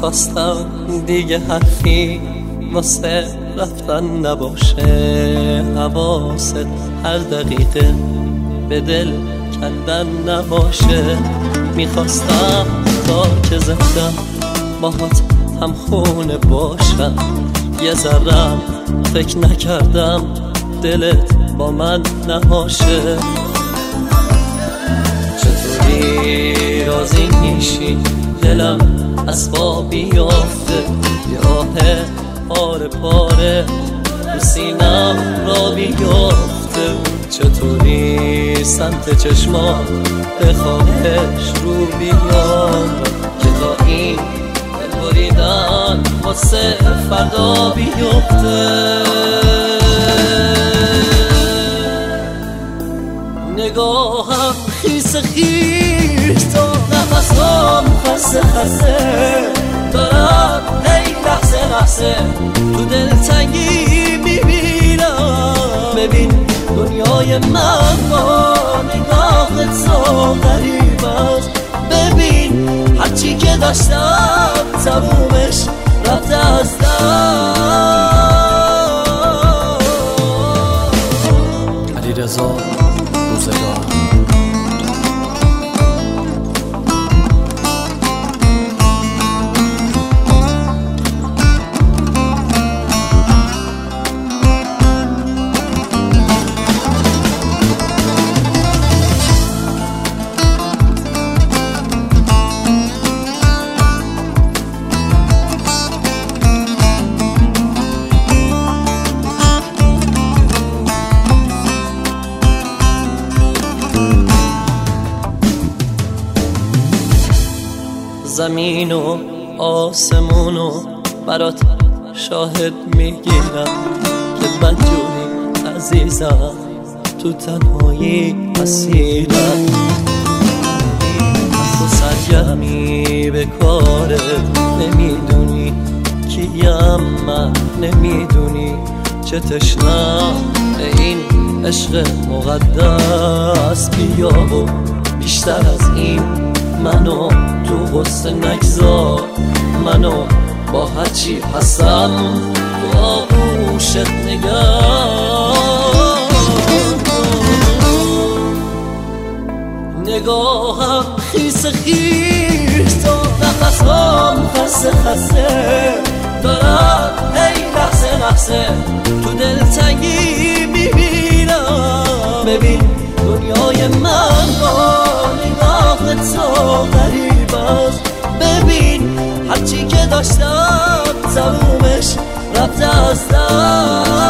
میخواستم دیگه حرفی واسه رفتن نباشه، حواست هر دقیقه به دل کندن نباشه. میخواستم تا که زندم باهات هم خونه باشم، یه ذرم فکر نکردم دلت با من نباشه. چطوری راضی میشی دلم از پا بیافته، یه آه پاره پاره تو سینم را بیافته. چطوری سمت چشمات به خواهش رو بیام که تا این دل بریدن واسه فردا بیفته. نگاهم خیس خیس تا نفسام خسته خسته دارم، هی لحظه لحظه تو دلتنگی میبینم. ببین دنیای من با نگاهت سو غریب است، ببین هرچی که داشتم تمومش رفته از دست. علیرضا روزگار. زمین و آسمون و برات شاهد میگیرم که بدجوری عزیزم تو تنهایی اسیرم. تو سرگرمی به کارت نمیدونی کیم من، نمیدونی چه تشنم این عشق مقدس. بیا و بیشتر از این منو تو غصه نگذار، منو با هرچی هستم تو آغوشت نگاه. نگاهم خیس خیس تا نفسام خسته خسته دارم، هی لحظه لحظه تو دلتنگی میبینم. ببین دنیای من با نگاهت سو غریب است، ببین هرچی که داشتم تمومش رفته از دست.